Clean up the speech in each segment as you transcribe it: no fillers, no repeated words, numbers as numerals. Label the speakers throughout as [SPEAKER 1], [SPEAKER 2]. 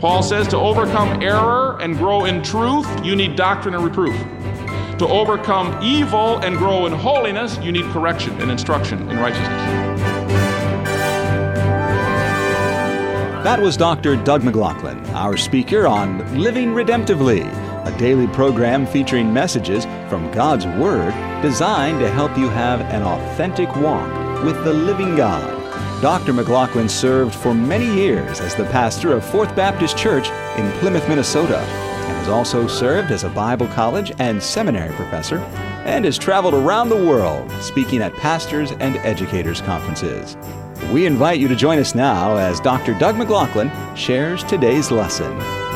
[SPEAKER 1] Paul says to overcome error and grow in truth, you need doctrine and reproof. To overcome evil and grow in holiness, you need correction and instruction in righteousness.
[SPEAKER 2] That was Dr. Doug McLaughlin, our speaker on Living Redemptively, a daily program featuring messages from God's Word designed to help you have an authentic walk with the living God. Dr. McLaughlin served for many years as the pastor of Fourth Baptist Church in Plymouth, Minnesota, and has also served as a Bible college and seminary professor, and has traveled around the world speaking at pastors' and educators' conferences. We invite you to join us now as Dr. Doug McLaughlin shares today's lesson.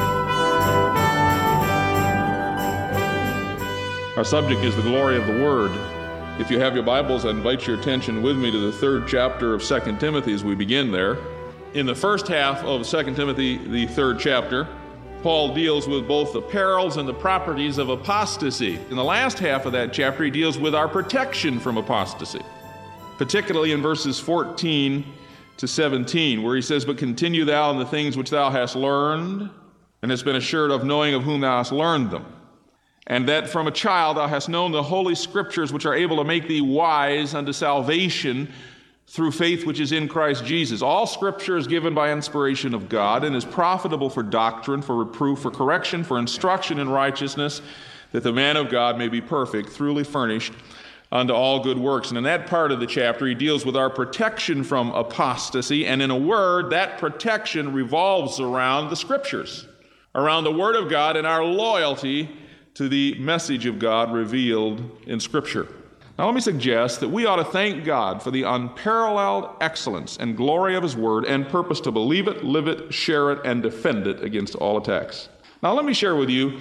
[SPEAKER 1] Our subject is the glory of the Word. If you have your Bibles, I invite your attention with me to the 3rd chapter of 2 Timothy as we begin there. In the first half of 2 Timothy, the 3rd chapter, Paul deals with both the perils and the properties of apostasy. In the last half of that chapter, he deals with our protection from apostasy, particularly in verses 14 to 17, where he says, "But continue thou in the things which thou hast learned, and hast been assured of, knowing of whom thou hast learned them. And that from a child thou hast known the holy Scriptures, which are able to make thee wise unto salvation through faith which is in Christ Jesus. All Scripture is given by inspiration of God, and is profitable for doctrine, for reproof, for correction, for instruction in righteousness, that the man of God may be perfect, truly furnished unto all good works." And in that part of the chapter, he deals with our protection from apostasy, and in a word, that protection revolves around the Scriptures, around the Word of God, and our loyalty to the message of God revealed in Scripture. Now let me suggest that we ought to thank God for the unparalleled excellence and glory of His Word, and purpose to believe it, live it, share it, and defend it against all attacks. Now let me share with you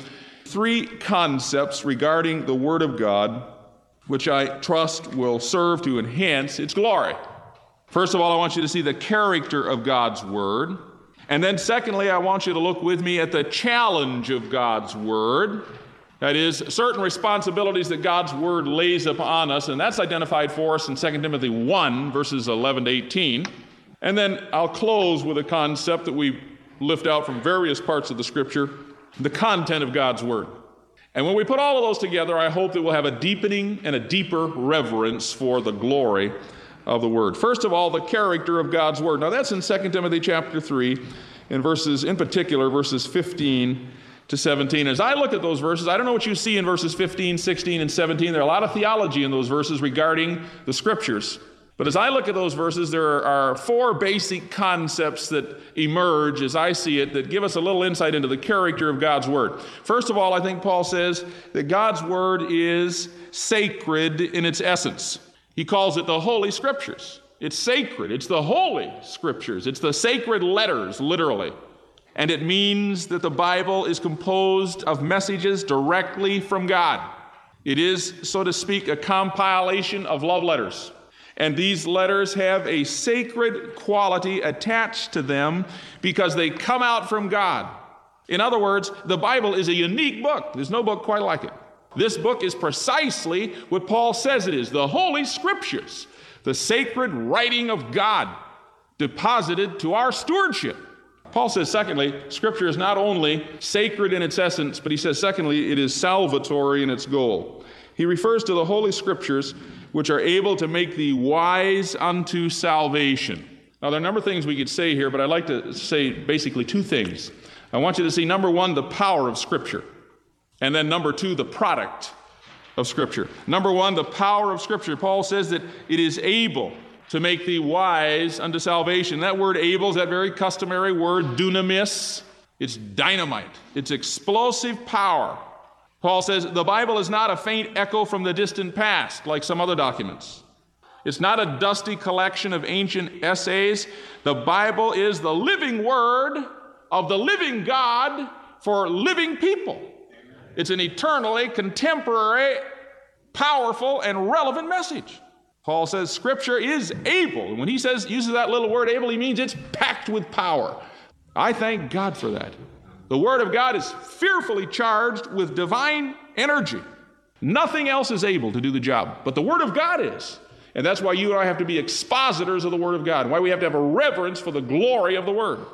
[SPEAKER 1] 3 concepts regarding the Word of God, which I trust will serve to enhance its glory. First of all, I want you to see the character of God's Word. And then secondly, I want you to look with me at the challenge of God's Word. That is, certain responsibilities that God's Word lays upon us, and that's identified for us in 2 Timothy 1, verses 11 to 18. And then I'll close with a concept that we lift out from various parts of the Scripture, the content of God's Word. And when we put all of those together, I hope that we'll have a deepening and a deeper reverence for the glory of the Word. First of all, the character of God's Word. Now that's in 2 Timothy chapter 3, in particular, verses 15 to 17. As I look at those verses, I don't know what you see in verses 15, 16, and 17. There are a lot of theology in those verses regarding the Scriptures. But as I look at those verses, there are 4 basic concepts that emerge, as I see it, that give us a little insight into the character of God's Word. First of all, I think Paul says that God's Word is sacred in its essence. He calls it the Holy Scriptures. It's sacred. It's the Holy Scriptures. It's the sacred letters, literally. And it means that the Bible is composed of messages directly from God. It is, so to speak, a compilation of love letters. And these letters have a sacred quality attached to them because they come out from God. In other words, the Bible is a unique book. There's no book quite like it. This book is precisely what Paul says it is, the Holy Scriptures, the sacred writing of God, deposited to our stewardship. Paul says, secondly, Scripture is not only sacred in its essence, but he says, secondly, it is salvatory in its goal. He refers to the Holy Scriptures, which are able to make thee wise unto salvation. Now, there are a number of things we could say here, but I'd like to say basically 2 things. I want you to see, number 1, the power of Scripture, and then number 2, the product of Scripture. Number 1, the power of Scripture. Paul says that it is able to make thee wise unto salvation. That word able is that very customary word, dunamis. It's dynamite. It's explosive power. Paul says the Bible is not a faint echo from the distant past, like some other documents. It's not a dusty collection of ancient essays. The Bible is the living word of the living God for living people. It's an eternally contemporary, powerful, and relevant message. Paul says Scripture is able. And when he uses that little word able, he means it's packed with power. I thank God for that. The Word of God is fearfully charged with divine energy. Nothing else is able to do the job, but the Word of God is. And that's why you and I have to be expositors of the Word of God, why we have to have a reverence for the glory of the Word.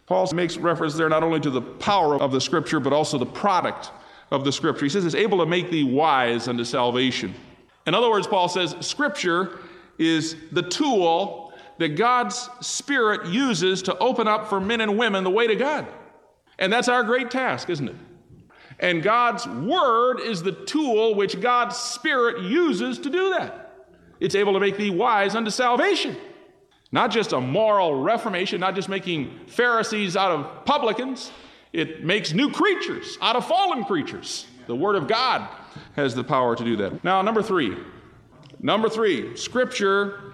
[SPEAKER 1] Paul makes reference there not only to the power of the Scripture, but also the product of the Scripture. He says it's able to make thee wise unto salvation. In other words, Paul says Scripture is the tool that God's Spirit uses to open up for men and women the way to God. And that's our great task, isn't it? And God's Word is the tool which God's Spirit uses to do that. It's able to make thee wise unto salvation. Not just a moral reformation, not just making Pharisees out of publicans. It makes new creatures out of fallen creatures. The Word of God has the power to do that. Now, number three, Scripture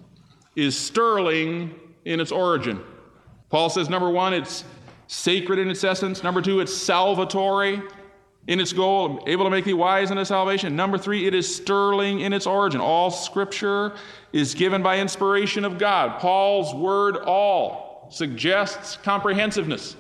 [SPEAKER 1] is sterling in its origin. Paul says, number one, it's sacred in its essence. Number two, it's salvatory in its goal, able to make thee wise unto salvation. Number three, it is sterling in its origin. All Scripture is given by inspiration of God. Paul's word all suggests comprehensiveness.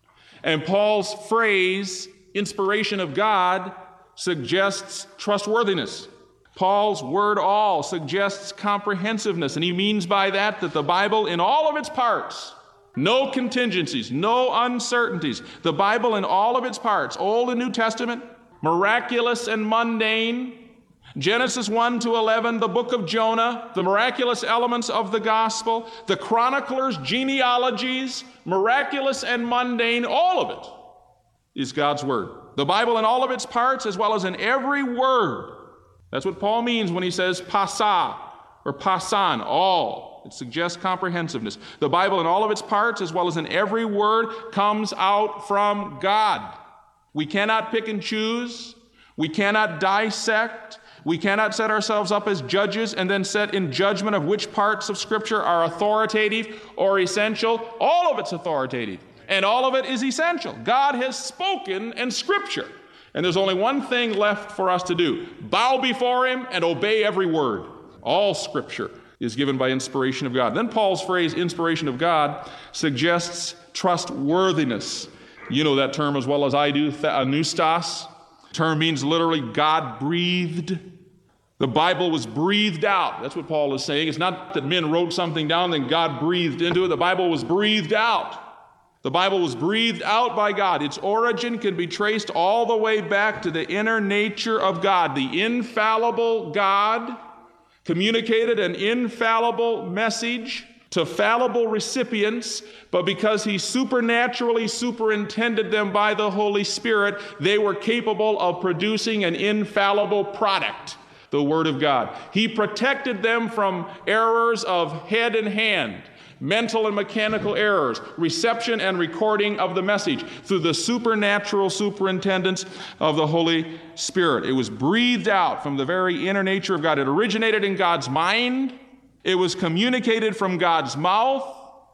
[SPEAKER 1] And Paul's phrase, inspiration of God, suggests trustworthiness. Paul's word all suggests comprehensiveness. And he means by that the Bible in all of its parts, no contingencies, no uncertainties. The Bible in all of its parts, Old and New Testament, miraculous and mundane, Genesis 1 to 11, the book of Jonah, the miraculous elements of the gospel, the chroniclers' genealogies, miraculous and mundane, all of it is God's word. The Bible in all of its parts as well as in every word. That's what Paul means when he says pasa or pasan, all. It suggests comprehensiveness. The Bible in all of its parts as well as in every word comes out from God. We cannot pick and choose. We cannot dissect. We cannot set ourselves up as judges and then set in judgment of which parts of Scripture are authoritative or essential. All of it's authoritative, and all of it is essential. God has spoken in Scripture, and there's only one thing left for us to do: bow before Him and obey every word. All Scripture is given by inspiration of God. Then Paul's phrase, inspiration of God, suggests trustworthiness. You know that term as well as I do, pneustos. Term means literally God breathed. The Bible was breathed out. That's what Paul is saying. It's not that men wrote something down, then God breathed into it. The Bible was breathed out. The Bible was breathed out by God. Its origin can be traced all the way back to the inner nature of God. The infallible God communicated an infallible message to fallible recipients, but because He supernaturally superintended them by the Holy Spirit, they were capable of producing an infallible product, the Word of God. He protected them from errors of head and hand, mental and mechanical errors, reception and recording of the message through the supernatural superintendence of the Holy Spirit. It was breathed out from the very inner nature of God. It originated in God's mind. It was communicated from God's mouth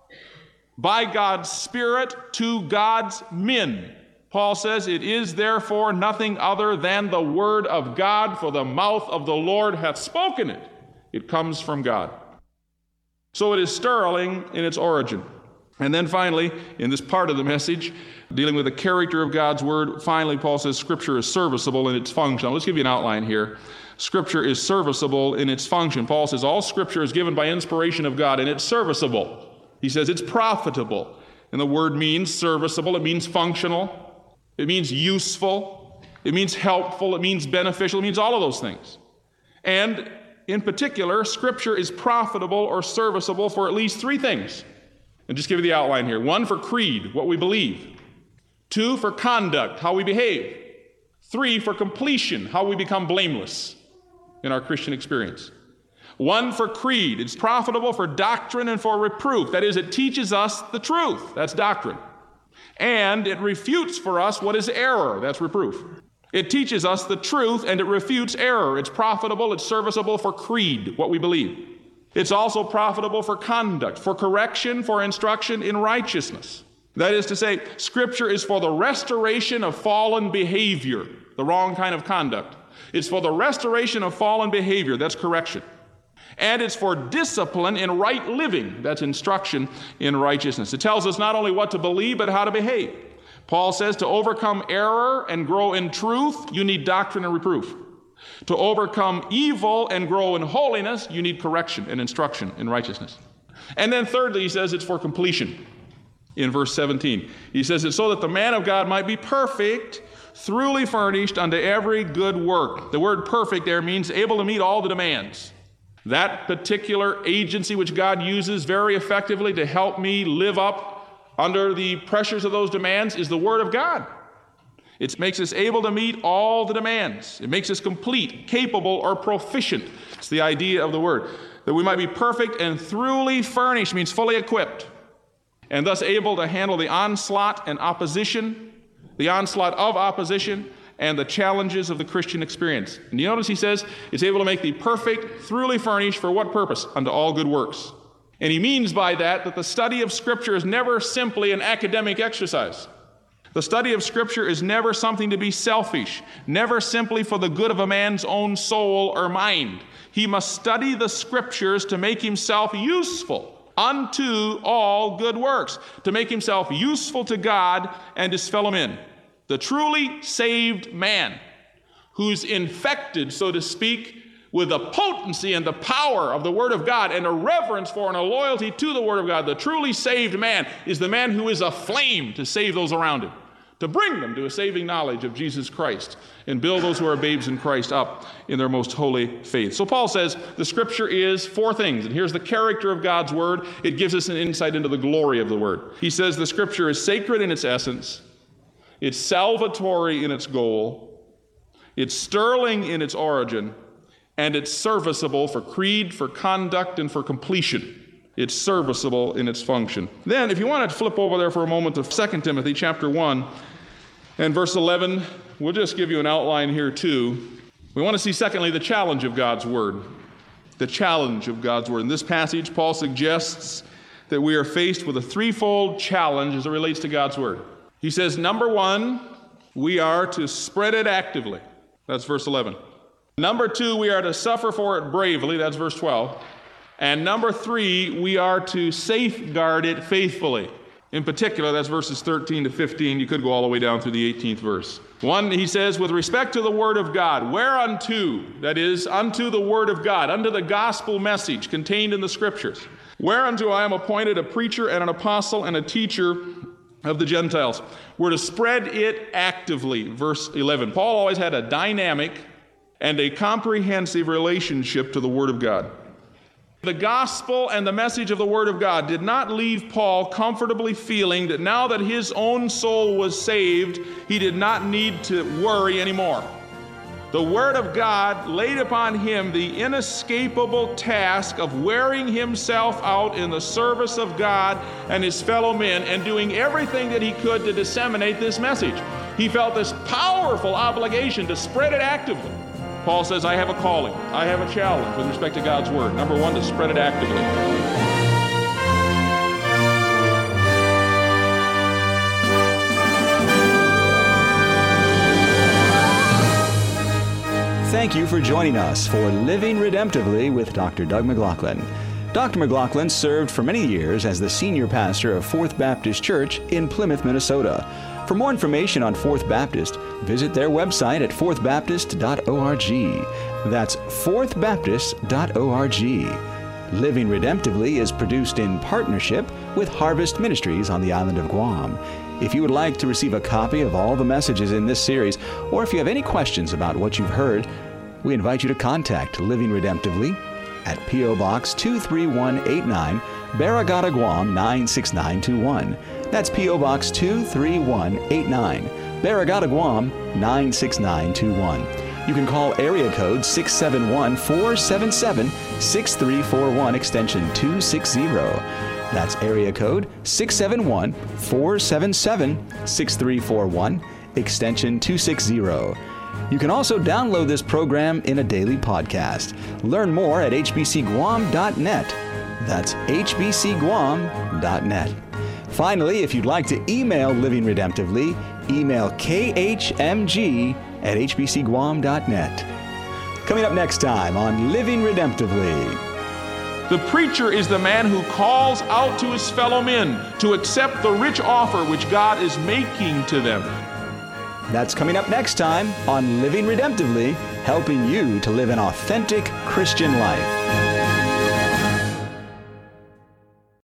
[SPEAKER 1] by God's Spirit to God's men. Paul says, it is therefore nothing other than the word of God, for the mouth of the Lord hath spoken it. It comes from God. So it is sterling in its origin. And then finally, in this part of the message, dealing with the character of God's word, finally Paul says Scripture is serviceable in its function. Let's give you an outline here. Scripture is serviceable in its function. Paul says all Scripture is given by inspiration of God, and it's serviceable. He says it's profitable. And the word means serviceable. It means functional. It means useful. It means helpful. It means beneficial. It means all of those things. And in particular, Scripture is profitable or serviceable for at least three things. And just give you the outline here. 1, for creed, what we believe. 2, for conduct, how we behave. 3, for completion, how we become blameless in our Christian experience. 1, for creed. It's profitable for doctrine and for reproof. That is, it teaches us the truth. That's doctrine. And it refutes for us what is error. That's reproof. It teaches us the truth and it refutes error. It's profitable, it's serviceable for creed, what we believe. It's also profitable for conduct, for correction, for instruction in righteousness. That is to say, Scripture is for the restoration of fallen behavior, the wrong kind of conduct. It's for the restoration of fallen behavior, that's correction. And it's for discipline in right living, that's instruction in righteousness. It tells us not only what to believe, but how to behave. Paul says to overcome error and grow in truth, you need doctrine and reproof. To overcome evil and grow in holiness, you need correction and instruction in righteousness. And then thirdly, he says it's for completion. in verse 17. He says, it's so that the man of God might be perfect, thoroughly furnished unto every good work. The word perfect there means able to meet all the demands. That particular agency which God uses very effectively to help me live up under the pressures of those demands is the Word of God. It makes us able to meet all the demands. It makes us complete, capable, or proficient. It's the idea of the word. That we might be perfect and thoroughly furnished means fully equipped, and thus able to handle the onslaught and opposition, the onslaught of opposition, and the challenges of the Christian experience. And you notice he says it's able to make thee perfect, thoroughly furnished, for what purpose? Unto all good works. And he means by that the study of Scripture is never simply an academic exercise. The study of Scripture is never something to be selfish, never simply for the good of a man's own soul or mind. He must study the Scriptures to make himself useful unto all good works, to make himself useful to God and his fellow men. The truly saved man who's infected, so to speak, with the potency and the power of the Word of God and a reverence for and a loyalty to the Word of God, the truly saved man is the man who is aflame to save those around him, to bring them to a saving knowledge of Jesus Christ and build those who are babes in Christ up in their most holy faith. So Paul says the Scripture is four things, and here's the character of God's Word. It gives us an insight into the glory of the Word. He says the Scripture is sacred in its essence, it's salvatory in its goal, it's sterling in its origin, and it's serviceable for creed, for conduct, and for completion. It's serviceable in its function. Then, if you want to flip over there for a moment to 2 Timothy chapter 1 and verse 11, we'll just give you an outline here too. We want to see, secondly, the challenge of God's Word. The challenge of God's Word. In this passage, Paul suggests that we are faced with a threefold challenge as it relates to God's Word. He says, number one, we are to spread it actively. That's verse 11. Number two, we are to suffer for it bravely. That's verse 12. And number three, we are to safeguard it faithfully. In particular, that's verses 13 to 15. You could go all the way down through the 18th verse. One, he says, with respect to the Word of God, whereunto, that is, unto the Word of God, unto the gospel message contained in the Scriptures, whereunto I am appointed a preacher and an apostle and a teacher of the Gentiles. We're to spread it actively, verse 11. Paul always had a dynamic and a comprehensive relationship to the Word of God. The gospel and the message of the Word of God did not leave Paul comfortably feeling that now that his own soul was saved, he did not need to worry anymore. The Word of God laid upon him the inescapable task of wearing himself out in the service of God and his fellow men and doing everything that he could to disseminate this message. He felt this powerful obligation to spread it actively. Paul says, I have a calling, I have a challenge with respect to God's Word. Number one, to spread it actively.
[SPEAKER 2] Thank you for joining us for Living Redemptively with Dr. Doug McLaughlin. Dr. McLaughlin served for many years as the senior pastor of Fourth Baptist Church in Plymouth, Minnesota. For more information on Fourth Baptist, visit their website at fourthbaptist.org. That's fourthbaptist.org. Living Redemptively is produced in partnership with Harvest Ministries on the island of Guam. If you would like to receive a copy of all the messages in this series, or if you have any questions about what you've heard, we invite you to contact Living Redemptively at P.O. Box 23189, Barragata, Guam 96921. That's P.O. Box 23189, Barragata, Guam 96921. You can call area code 671-477-6341, extension 260. That's area code 671-477-6341, extension 260. You can also download this program in a daily podcast. Learn more at hbcguam.net. That's hbcguam.net. Finally, if you'd like to email Living Redemptively, email khmg@hbcguam.net. Coming up next time on Living Redemptively.
[SPEAKER 1] The preacher is the man who calls out to his fellow men to accept the rich offer which God is making to them.
[SPEAKER 2] That's coming up next time on Living Redemptively, helping you to live an authentic Christian life.